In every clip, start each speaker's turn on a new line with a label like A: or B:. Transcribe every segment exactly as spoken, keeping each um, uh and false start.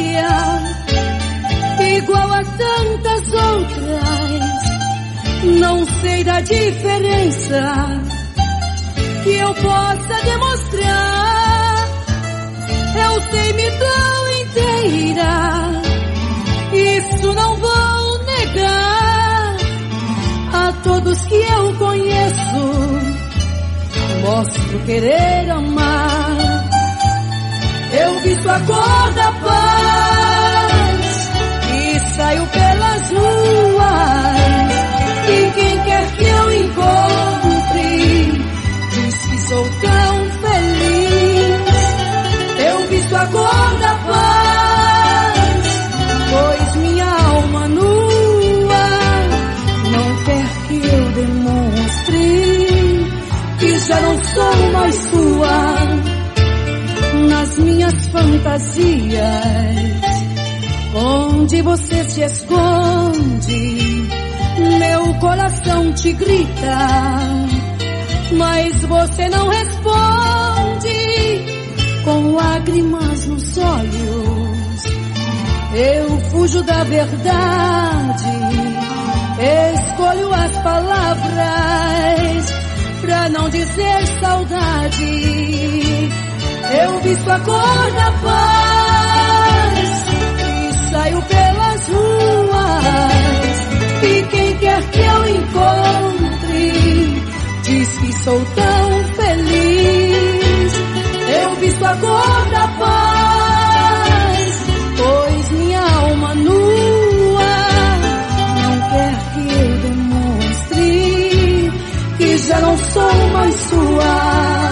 A: fantasia, igual a tantas outras. Não sei da diferença que eu possa demonstrar. Eu sei me dou inteira, isso não vou negar. A todos que eu conheço, mostro querer amar. Eu visto a cor da paz e saio pelas ruas. E quem quer que eu encontre diz que sou tão feliz. Eu visto a cor da paz, pois minha alma nua não quer que eu demonstre que já não sou mais sua. Nas minhas fantasias, onde você se esconde, meu coração te grita, mas você não responde. Com lágrimas nos olhos, eu fujo da verdade, escolho as palavras pra não dizer saudade. Eu visto a cor da paz e saio pelas ruas. E quem quer que eu encontre diz que sou tão feliz. Eu visto a cor da paz, pois minha alma nua não quer que eu demonstre que já não sou mais sua.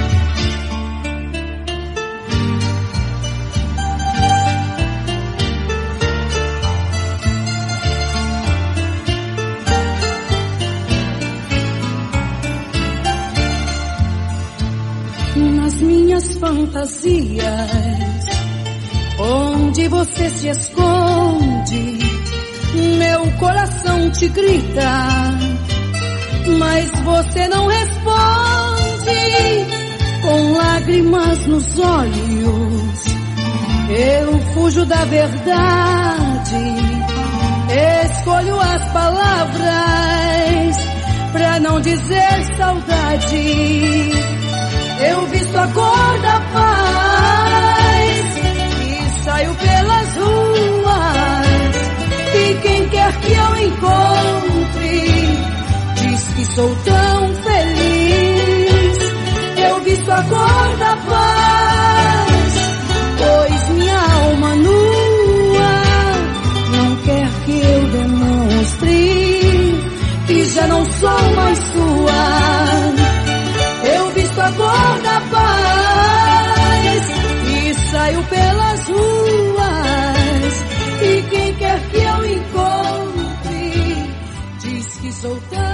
A: Nas minhas fantasias, onde você se esconde, meu coração te grita, mas você não responde. Com lágrimas nos olhos, eu fujo da verdade, escolho as palavras pra não dizer saudade. Eu visto a cor da paz e saio pelas ruas. E quem quer que eu encontre diz que sou tão feliz. Eu visto a cor da paz, pois minha alma nua não quer que eu demonstre que já não sou mais sua. Eu visto a cor da paz e saio pelas ruas. E quem quer que eu encontre diz que sou tão